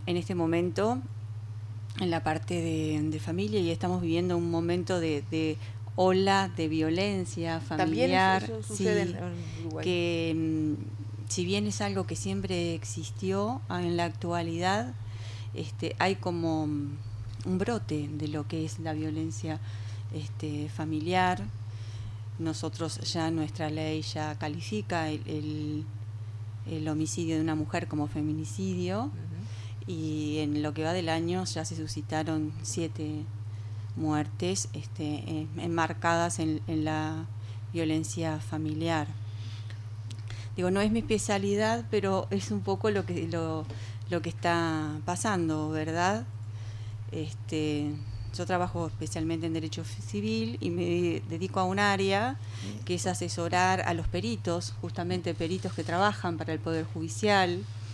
en este momento en la parte de familia, y estamos viviendo un momento de ola de violencia También familiar, eso sucede sí, en Uruguay. que si bien es algo que siempre existió, en la actualidad hay como un brote de lo que es la violencia familiar. Nosotros ya nuestra ley ya califica el homicidio de una mujer como feminicidio, y en lo que va del año ya se suscitaron 7 muertes enmarcadas en la violencia familiar. Digo, no es mi especialidad, pero es un poco lo que está pasando, ¿verdad? Yo trabajo especialmente en derecho civil y me dedico a un área que es asesorar a los peritos, justamente peritos que trabajan para el Poder Judicial,